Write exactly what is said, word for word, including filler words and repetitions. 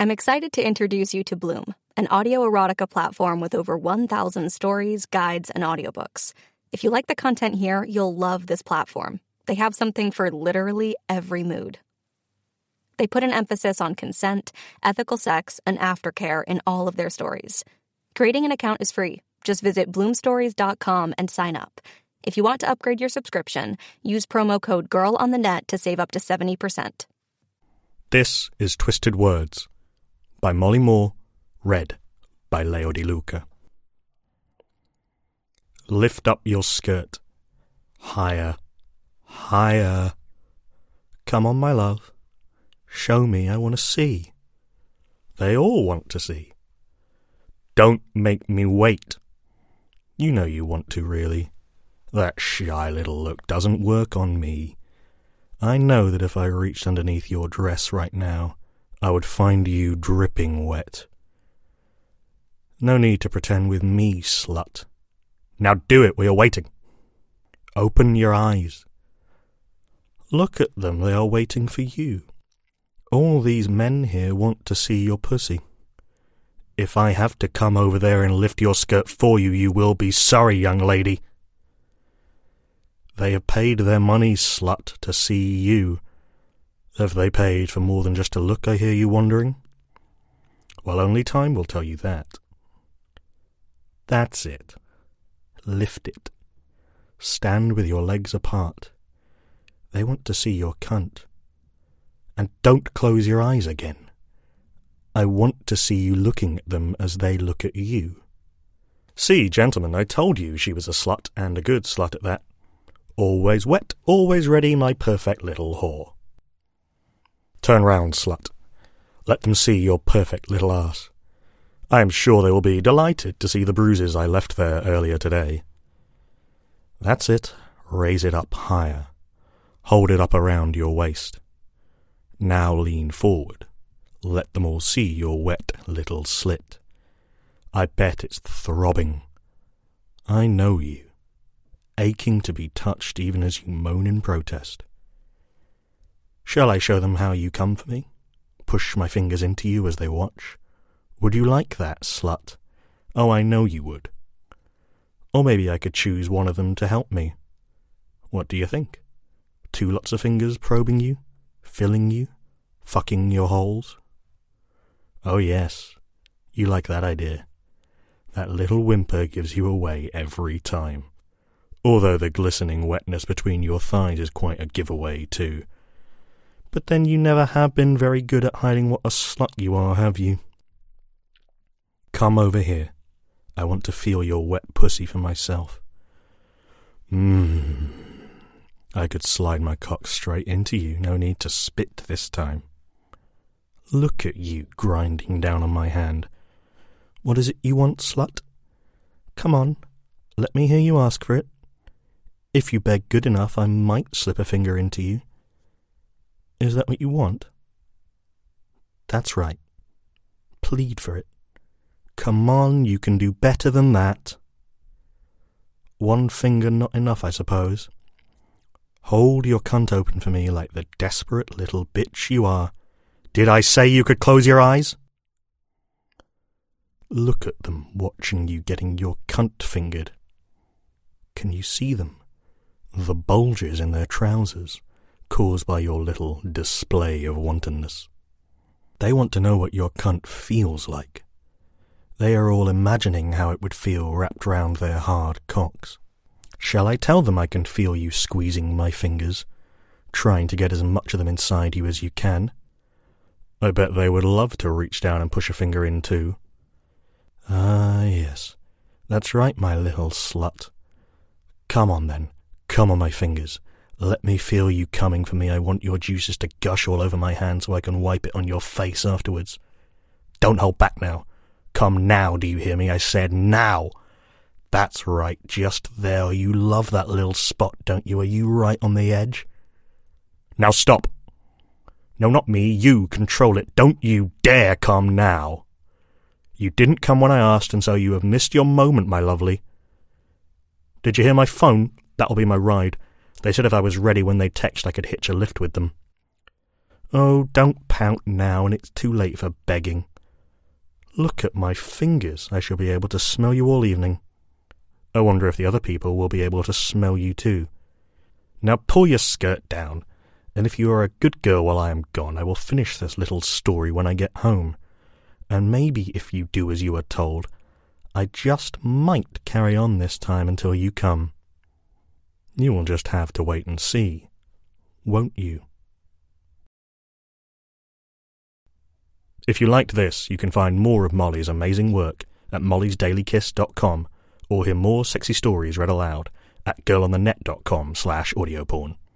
I'm excited to introduce you to Bloom, an audio erotica platform with over one thousand stories, guides, and audiobooks. If you like the content here, you'll love this platform. They have something for literally every mood. They put an emphasis on consent, ethical sex, and aftercare in all of their stories. Creating an account is free. Just visit bloom stories dot com and sign up. If you want to upgrade your subscription, use promo code GIRLONTHENET to save up to seventy percent. This is Twisted Words by Molly Moore, read by Leo Di Luca. Lift up your skirt. Higher, higher. Come on, my love. Show me, I want to see. They all want to see. Don't make me wait. You know you want to, really. That shy little look doesn't work on me. I know that if I reached underneath your dress right now, I would find you dripping wet. No need to pretend with me, slut. Now do it, we are waiting. Open your eyes. Look at them, they are waiting for you. All these men here want to see your pussy. If I have to come over there and lift your skirt for you, you will be sorry, young lady. They have paid their money, slut, to see you. Have they paid for more than just a look, I hear you wondering? Well, only time will tell you that. That's it. Lift it. Stand with your legs apart. They want to see your cunt. And don't close your eyes again. I want to see you looking at them as they look at you. See, gentlemen, I told you she was a slut, and a good slut at that. Always wet, always ready, my perfect little whore. Turn round, slut. Let them see your perfect little arse. I am sure they will be delighted to see the bruises I left there earlier today. That's it. Raise it up higher. Hold it up around your waist. Now lean forward. Let them all see your wet little slit. I bet it's throbbing. I know you. Aching to be touched even as you moan in protest. Shall I show them how you come for me? Push my fingers into you as they watch? Would you like that, slut? Oh, I know you would. Or maybe I could choose one of them to help me. What do you think? Two lots of fingers probing you? Filling you? Fucking your holes? Oh yes, you like that idea. That little whimper gives you away every time. Although the glistening wetness between your thighs is quite a giveaway too. But then you never have been very good at hiding what a slut you are, have you? Come over here. I want to feel your wet pussy for myself. Mmm. I could slide my cock straight into you, no need to spit this time. Look at you grinding down on my hand. What is it you want, slut? Come on, let me hear you ask for it. If you beg good enough, I might slip a finger into you. Is that what you want? That's right. Plead for it. Come on, you can do better than that. One finger not enough, I suppose. Hold your cunt open for me like the desperate little bitch you are. Did I say you could close your eyes? Look at them watching you getting your cunt fingered. Can you see them? The bulges in their trousers, caused by your little display of wantonness. They want to know what your cunt feels like. They are all imagining how it would feel wrapped round their hard cocks. Shall I tell them I can feel you squeezing my fingers, trying to get as much of them inside you as you can? I bet they would love to reach down and push a finger in too. Ah, yes. That's right, my little slut. Come on then. Come on my fingers. Let me feel you coming for me. I want your juices to gush all over my hand so I can wipe it on your face afterwards. Don't hold back now. Come now, do you hear me? I said now. That's right, just there. You love that little spot, don't you? Are you right on the edge? Now stop. No, not me. You control it. Don't you dare come now. You didn't come when I asked, and so you have missed your moment, my lovely. Did you hear my phone? That'll be my ride. They said if I was ready when they text, I could hitch a lift with them. Oh, don't pout now, and it's too late for begging. Look at my fingers. I shall be able to smell you all evening. I wonder if the other people will be able to smell you too. Now pull your skirt down, and if you are a good girl while I am gone, I will finish this little story when I get home. And maybe if you do as you are told, I just might carry on this time until you come. You will just have to wait and see, won't you? If you liked this, you can find more of Molly's amazing work at mollys daily kiss dot com or hear more sexy stories read aloud at girl on the net dot com slash audio porn.